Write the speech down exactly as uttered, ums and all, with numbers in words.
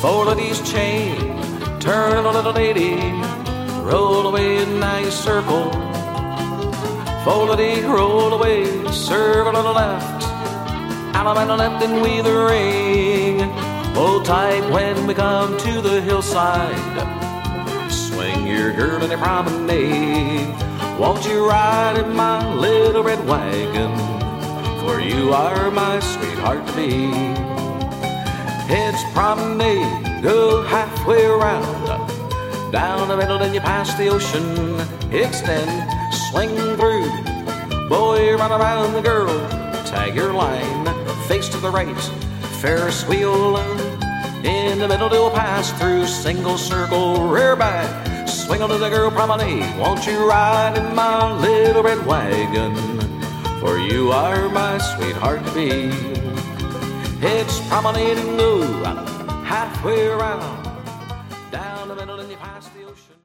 Four ladies chain, turn a little lady, roll away and now you circle. Four lady, roll away, serve a little left, out and left and we the ring. Hold tight when we come to the hillside, swing your girl in a promenade. Won't you ride in my little red wagon, for you are my sweetheart to be. It's promenade, go halfway around, down the middle then you pass the ocean. Extend, swing through, boy run around the girl, tag your line, face to the right, Ferris wheel, in the middle they'll pass through, single circle, rear back, swing onto the girl promenade. Won't you ride in my little red wagon, for you are my sweetheart to be. It's promenade and go halfway around, down the middle and you pass the ocean.